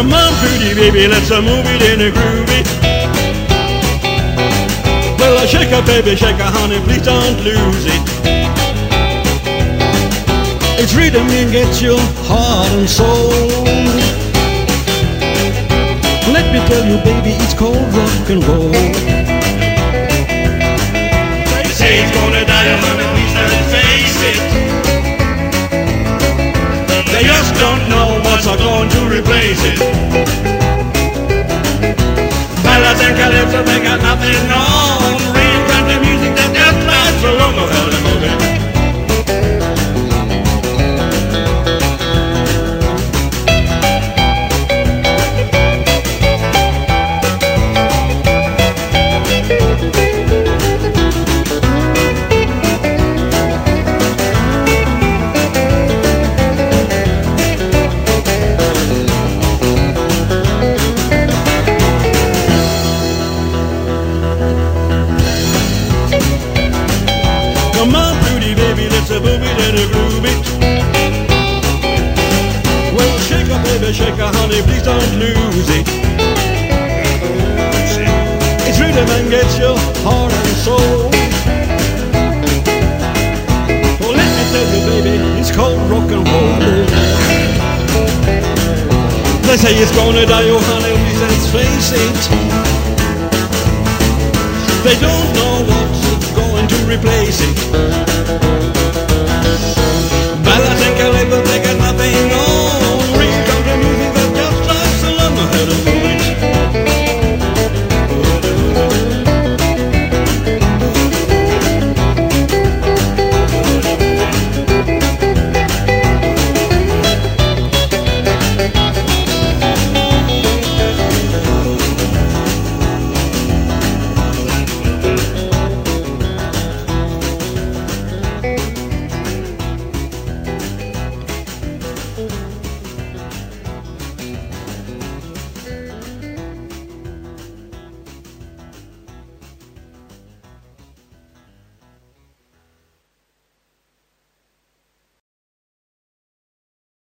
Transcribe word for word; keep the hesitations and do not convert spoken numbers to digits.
Come on, pretty baby, let's uh, move it in a groovy. Well, uh, shake a baby, shake a honey, please don't lose it. It's rhythm and gets your heart and soul. Let me tell you, baby, it's called rock and roll. They say it's gonna die, honey, please don't face it. They just don't know what's going to replace it. Ballads and calypso, they got nothing on. Real country music that just lasts so long. Oh, hell, they move it. Come on, pretty baby, let's a move it and a groove it. Well, shake a baby, shake a honey, please don't lose it. It's rhythm and gets your heart and soul. Oh, let me tell you, baby, it's called rock and roll. They say it's gonna die, oh honey, please let's face it. They don't know what's going to replace it.